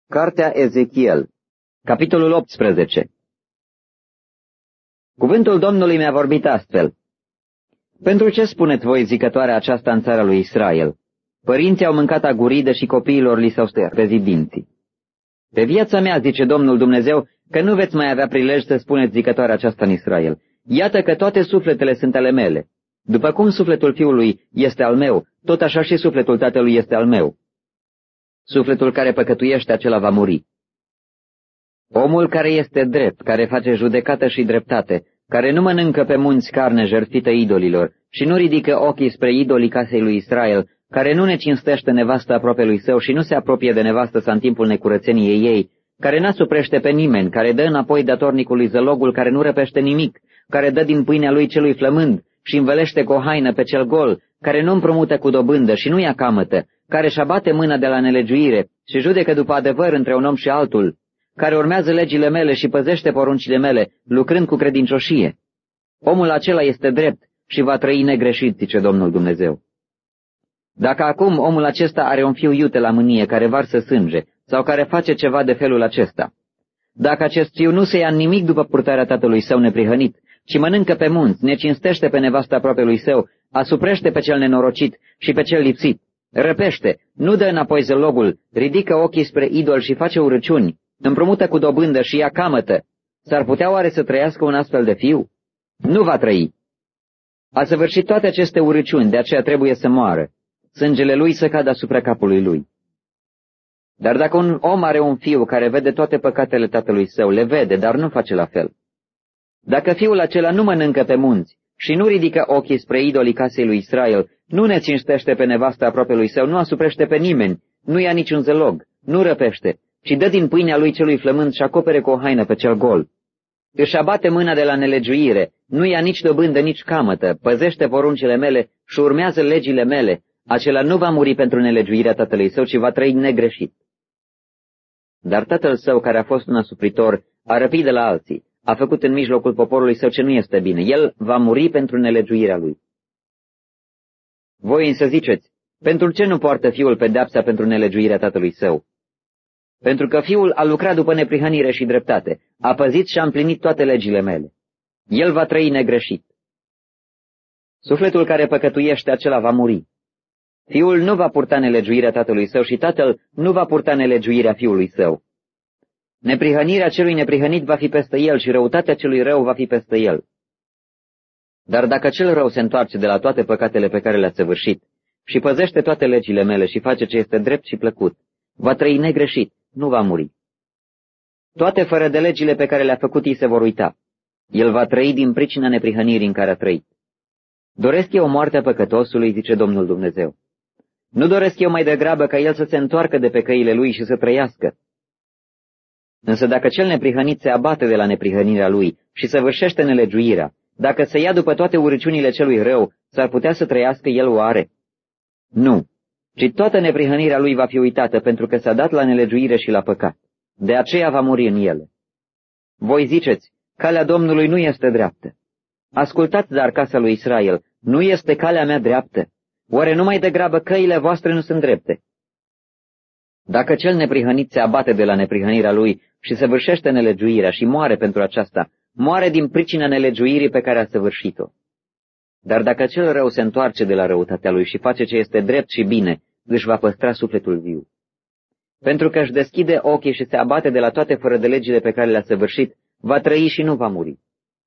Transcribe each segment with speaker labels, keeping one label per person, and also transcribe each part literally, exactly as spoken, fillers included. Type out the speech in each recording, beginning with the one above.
Speaker 1: Cartea Ezechiel, capitolul optsprezece. Cuvântul Domnului mi-a vorbit astfel. Pentru ce spuneți voi zicătoarea aceasta în țara lui Israel? Părinții au mâncat aguridă și copiilor li s-au stăpezit dinții. Pe viața mea, zice Domnul Dumnezeu, că nu veți mai avea prilej să spuneți zicătoarea aceasta în Israel. Iată că toate sufletele sunt ale mele. După cum sufletul fiului este al meu, tot așa și sufletul tatălui este al meu. Sufletul care păcătuiește, acela va muri. Omul care este drept, care face judecată și dreptate, care nu mănâncă pe munți carne jertfită idolilor și nu ridică ochii spre idolii casei lui Israel, care nu ne cinstește nevasta aproapelui său și nu se apropie de nevastă sa în timpul necurățeniei ei, care n-asuprește pe nimeni, care dă înapoi datornicului zălogul, care nu răpește nimic, care dă din pâinea lui celui flămând și învelește cu o haină pe cel gol, care nu împrumută cu dobândă și nu ia camătă, care își abate mâna de la nelegiuire și judecă după adevăr între un om și altul, care urmează legile mele și păzește poruncile mele, lucrând cu credincioșie. Omul acela este drept și va trăi negreșit, zice Domnul Dumnezeu. Dacă acum omul acesta are un fiu iute la mânie care varsă sânge sau care face ceva de felul acesta, dacă acest fiu nu se ia nimic după purtarea tatălui său neprihănit, ci mănâncă pe munți, necinstește pe nevasta aproapelui său, asuprește pe cel nenorocit și pe cel lipsit, răpește, nu dă înapoi zălogul, ridică ochii spre idol și face urăciuni, împrumută cu dobândă și ia camătă, s-ar putea oare să trăiască un astfel de fiu? Nu va trăi. A săvârșit toate aceste urăciuni, de aceea trebuie să moară. Sângele lui să cadă asupra capului lui. Dar dacă un om are un fiu care vede toate păcatele tatălui său, le vede, dar nu face la fel. Dacă fiul acela nu mănâncă pe munți și nu ridică ochii spre idolii casei lui Israel, nu ne cinstește pe nevasta aproapelui său, nu asuprește pe nimeni, nu ia niciun zălog, nu răpește, ci dă din pâinea lui celui flămând și acopere cu o haină pe cel gol. Își abate mâna de la nelegiuire, nu ia nici dobândă, nici camătă, păzește poruncile mele și urmează legile mele, acela nu va muri pentru nelegiuirea tatălui său, ci va trăi negreșit. Dar tatăl său, care a fost un asupritor, a răpit de la alții, a făcut în mijlocul poporului său ce nu este bine, el va muri pentru nelegiuirea lui. Voi însă ziceți, pentru ce nu poartă fiul pedeapsa pentru nelegiuirea tatălui său? Pentru că fiul a lucrat după neprihănire și dreptate, a păzit și a împlinit toate legile mele. El va trăi negreșit. Sufletul care păcătuiește, acela va muri. Fiul nu va purta nelegiuirea tatălui său și tatăl nu va purta nelegiuirea fiului său. Neprihănirea celui neprihănit va fi peste el și răutatea celui rău va fi peste el. Dar dacă cel rău se întoarce de la toate păcatele pe care le-a săvârșit și păzește toate legile mele și face ce este drept și plăcut, va trăi negreșit, nu va muri. Toate fără de legile pe care le-a făcut ei se vor uita. El va trăi din pricina neprihănirii în care a trăit. Doresc eu moartea păcătosului, zice Domnul Dumnezeu. Nu doresc eu mai degrabă ca el să se întoarcă de pe căile lui și să trăiască. Însă dacă cel neprihănit se abate de la neprihănirea lui și săvârșește nelegiuirea, dacă se ia după toate urăciunile celui rău, s-ar putea să trăiască el oare? Nu, ci toată neprihănirea lui va fi uitată pentru că s-a dat la nelegiuire și la păcat. De aceea va muri în ele. Voi ziceți, calea Domnului nu este dreaptă. Ascultați, dar casa lui Israel, nu este calea mea dreaptă? Oare numai degrabă căile voastre nu sunt drepte? Dacă cel neprihănit se abate de la neprihănirea lui și săvârșește nelegiuirea și moare pentru aceasta, moare din pricina nelegiuirii pe care a săvârșit-o. Dar dacă cel rău se întoarce de la răutatea lui și face ce este drept și bine, își va păstra sufletul viu. Pentru că își deschide ochii și se abate de la toate fără de legile pe care le-a săvârșit, va trăi și nu va muri.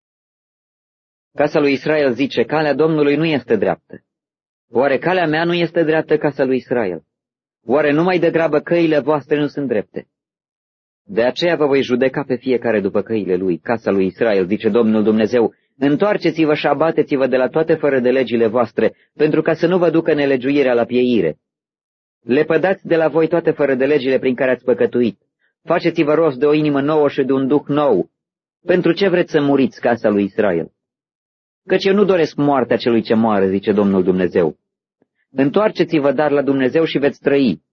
Speaker 1: Casa lui Israel zice, calea Domnului nu este dreaptă. Oare calea mea nu este dreaptă, casa lui Israel? Oare numai degrabă căile voastre nu sunt drepte? De aceea vă voi judeca pe fiecare după căile lui, casa lui Israel, zice Domnul Dumnezeu, întoarceți-vă și abateți-vă de la toate fără de legile voastre, pentru ca să nu vă ducă nelegiuirea la pieire. Lepădați de la voi toate fără de legile prin care ați păcătuit. Faceți-vă rost de o inimă nouă și de un duh nou. Pentru ce vreți să muriți, casa lui Israel? Căci eu nu doresc moartea celui ce moare, zice Domnul Dumnezeu. Întoarceți-vă dar la Dumnezeu și veți trăi.